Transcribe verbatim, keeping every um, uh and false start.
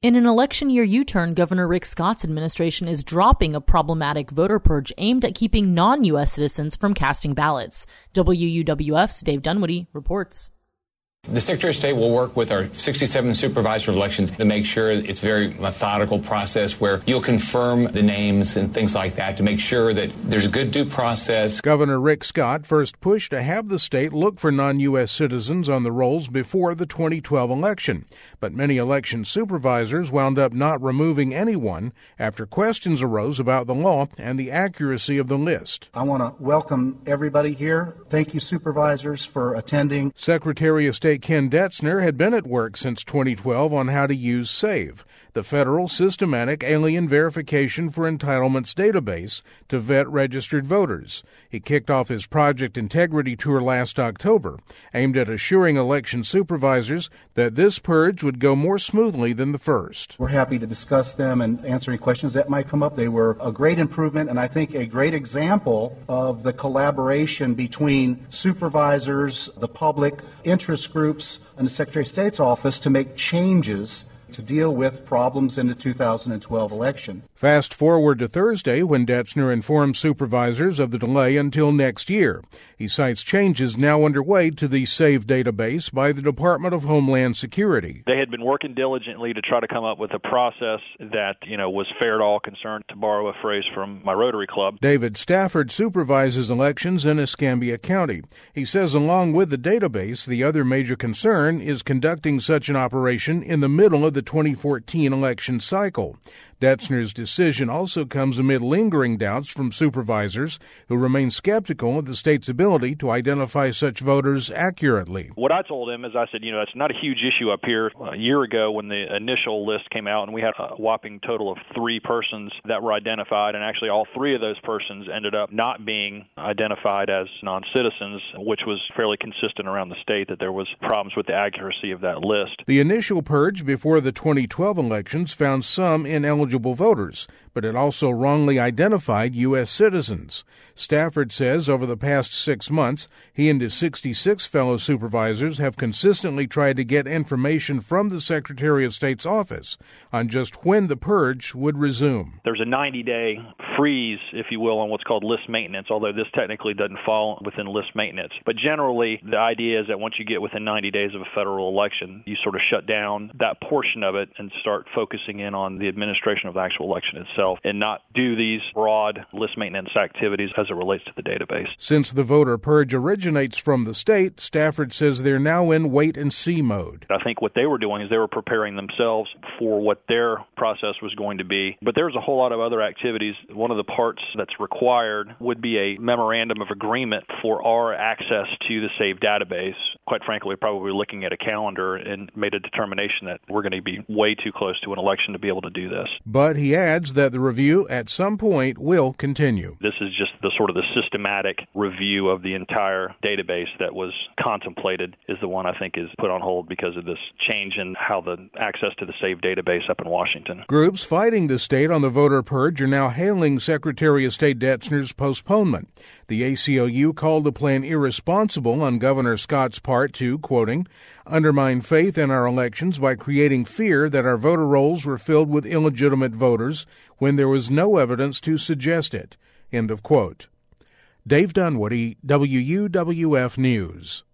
In an election year U-turn, Governor Rick Scott's administration is dropping a problematic voter purge aimed at keeping non-U S citizens from casting ballots. W U W F's Dave Dunwoody reports. The Secretary of State will work with our sixty-seven supervisor of elections to make sure it's a very methodical process where you'll confirm the names and things like that to make sure that there's a good due process. Governor Rick Scott first pushed to have the state look for non-U S citizens on the rolls before the twenty twelve election, but many election supervisors wound up not removing anyone after questions arose about the law and the accuracy of the list. I want to welcome everybody here. Thank you, supervisors, for attending. Secretary of State Ken Detzner had been at work since twenty twelve on how to use SAVE, the Federal Systematic Alien Verification for Entitlements database, to vet registered voters. He kicked off his Project Integrity Tour last October, aimed at assuring election supervisors that this purge would go more smoothly than the first. We're happy to discuss them and answer any questions that might come up. They were a great improvement and I think a great example of the collaboration between supervisors, the public, interest groups, and the Secretary of State's office to make changes to deal with problems in the two thousand twelve election. Fast forward to Thursday when Detzner informed supervisors of the delay until next year. He cites changes now underway to the SAVE database by the Department of Homeland Security. They had been working diligently to try to come up with a process that, you know, was fair to all concerned, to borrow a phrase from my Rotary Club. David Stafford supervises elections in Escambia County. He says along with the database, the other major concern is conducting such an operation in the middle of the twenty fourteen election cycle. Detzner's decision also comes amid lingering doubts from supervisors who remain skeptical of the state's ability to identify such voters accurately. What I told him is I said, you know, it's not a huge issue up here. A year ago when the initial list came out and we had a whopping total of three persons that were identified, and actually all three of those persons ended up not being identified as non-citizens, which was fairly consistent around the state that there was problems with the accuracy of that list. The initial purge before the twenty twelve elections found some ineligible voters, but it also wrongly identified U S citizens. Stafford says over the past six months, he and his sixty-six fellow supervisors have consistently tried to get information from the Secretary of State's office on just when the purge would resume. There's a ninety-day freeze, if you will, on what's called list maintenance, although this technically doesn't fall within list maintenance. But generally, the idea is that once you get within ninety days of a federal election, you sort of shut down that portion of it and start focusing in on the administration of the actual election itself and not do these broad list maintenance activities as it relates to the database. Since the voter purge originates from the state, Stafford says they're now in wait-and-see mode. I think what they were doing is they were preparing themselves for what their process was going to be. But there's a whole lot of other activities. One of the parts that's required would be a memorandum of agreement for our access to the SAVE database. Quite frankly, we're probably looking at a calendar and made a determination that we're going to be way too close to an election to be able to do this. But he adds that the review at some point will continue. This is just the sort of the systematic review of the entire database that was contemplated is the one I think is put on hold because of this change in how the access to the SAVE database up in Washington. Groups fighting the state on the voter purge are now hailing Secretary of State Detzner's postponement. The A C L U called the plan irresponsible on Governor Scott's part to, quoting, undermine faith in our elections by creating fear that our voter rolls were filled with illegitimate voters when there was no evidence to suggest it, end of quote. Dave Dunwoody, W U W F News.